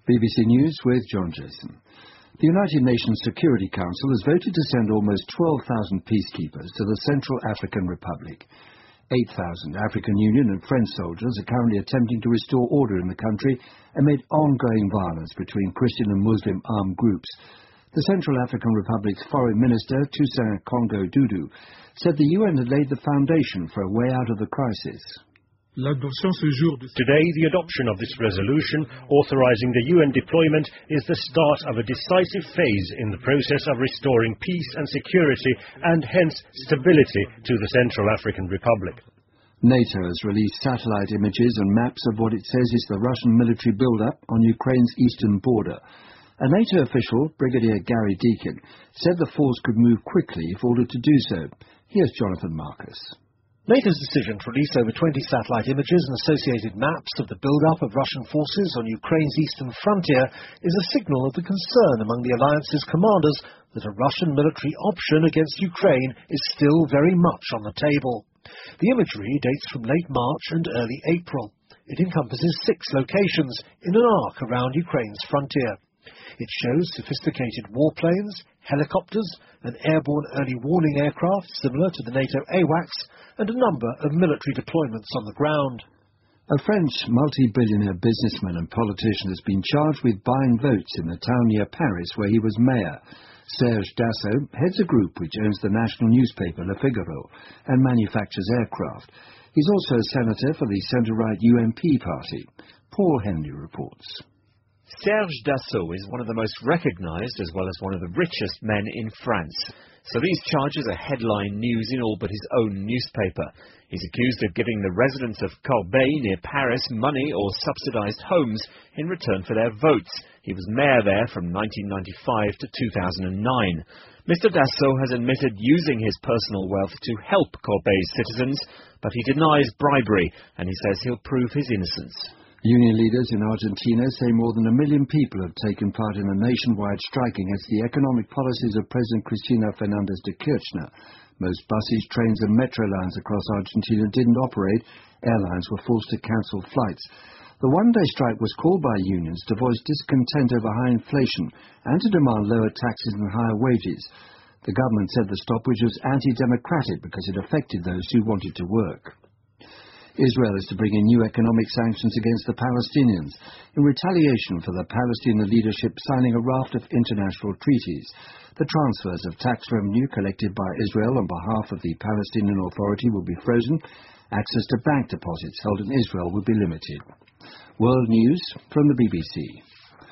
BBC News with John Jason. The United Nations Security Council has voted to send almost 12,000 peacekeepers to the Central African Republic. 8,000 African Union and French soldiers are currently attempting to restore order in the country amid ongoing violence between Christian and Muslim armed groups. The Central African Republic's Foreign Minister, Toussaint Congo Doudou, said the UN had laid the foundation for a way out of the crisis. Today, the adoption of this resolution authorizing the UN deployment is the start of a decisive phase in the process of restoring peace and security and hence stability to the Central African Republic. NATO has released satellite images and maps of what it says is the Russian military build-up on Ukraine's eastern border. A NATO official, Brigadier Gary Deakin, said the force could move quickly if ordered to do so. Here's Jonathan Marcus. NATO's decision to release over 20 satellite images and associated maps of the build-up of Russian forces on Ukraine's eastern frontier is a signal of the concern among the alliance's commanders that a Russian military option against Ukraine is still very much on the table. The imagery dates from late March and early April. It encompasses 6 locations in an arc around Ukraine's frontier. It shows sophisticated warplanes, helicopters, an airborne early warning aircraft similar to the NATO AWACS, and a number of military deployments on the ground. A French multi-billionaire businessman and politician has been charged with buying votes in the town near Paris where he was mayor. Serge Dassault heads a group which owns the national newspaper Le Figaro and manufactures aircraft. He's also a senator for the centre-right UMP party. Paul Henry reports. Serge Dassault is one of the most recognised as well as one of the richest men in France. So these charges are headline news in all but his own newspaper. He's accused of giving the residents of Corbeil near Paris money or subsidised homes in return for their votes. He was mayor there from 1995 to 2009. Mr. Dassault has admitted using his personal wealth to help Corbeil's citizens, but he denies bribery and he says he'll prove his innocence. Union leaders in Argentina say more than 1 million people have taken part in a nationwide strike against the economic policies of President Cristina Fernández de Kirchner. Most buses, trains and metro lines across Argentina didn't operate. Airlines were forced to cancel flights. The one-day strike was called by unions to voice discontent over high inflation and to demand lower taxes and higher wages. The government said the stoppage was anti-democratic because it affected those who wanted to work. Israel is to bring in new economic sanctions against the Palestinians in retaliation for the Palestinian leadership signing a raft of international treaties. The transfers of tax revenue collected by Israel on behalf of the Palestinian Authority will be frozen. Access to bank deposits held in Israel will be limited. World News from the BBC.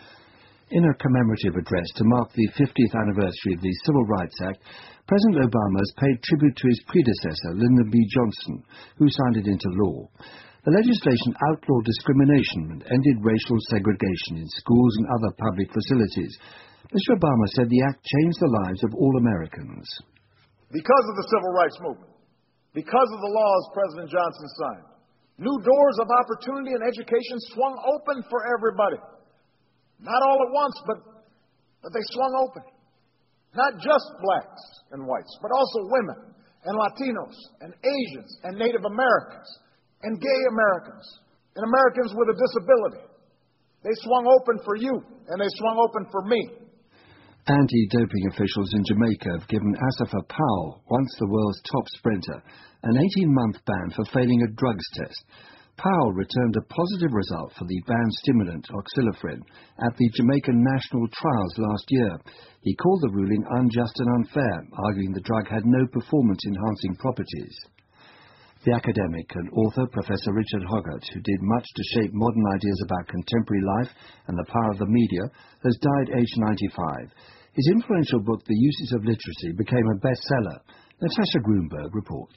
In a commemorative address to mark the 50th anniversary of the Civil Rights Act, President Obama has paid tribute to his predecessor, Lyndon B. Johnson, who signed it into law. The legislation outlawed discrimination and ended racial segregation in schools and other public facilities. Mr. Obama said the act changed the lives of all Americans. Because of the Civil Rights Movement, because of the laws President Johnson signed, new doors of opportunity and education swung open for everybody. Not all at once, but they swung open. Not just blacks and whites, but also women and Latinos and Asians and Native Americans and gay Americans and Americans with a disability. They swung open for you and they swung open for me. Anti-doping officials in Jamaica have given Asafa Powell, once the world's top sprinter, an 18-month ban for failing a drugs test. Powell returned a positive result for the banned stimulant oxylofrin at the Jamaican national trials last year. He called the ruling unjust and unfair, arguing the drug had no performance-enhancing properties. The academic and author Professor Richard Hoggart, who did much to shape modern ideas about contemporary life and the power of the media, has died aged 95. His influential book, The Uses of Literacy, became a bestseller. Natasha Grunberg reports.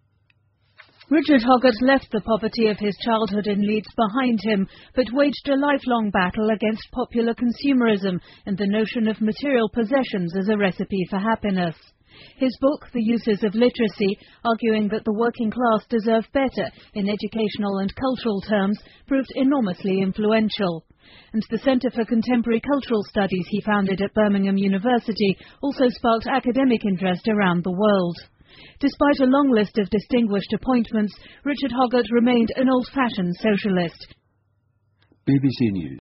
Richard Hoggart left the poverty of his childhood in Leeds behind him, but waged a lifelong battle against popular consumerism and the notion of material possessions as a recipe for happiness. His book, The Uses of Literacy, arguing that the working class deserve better in educational and cultural terms, proved enormously influential. And the Centre for Contemporary Cultural Studies he founded at Birmingham University also sparked academic interest around the world. Despite a long list of distinguished appointments, Richard Hoggart remained an old-fashioned socialist. BBC News.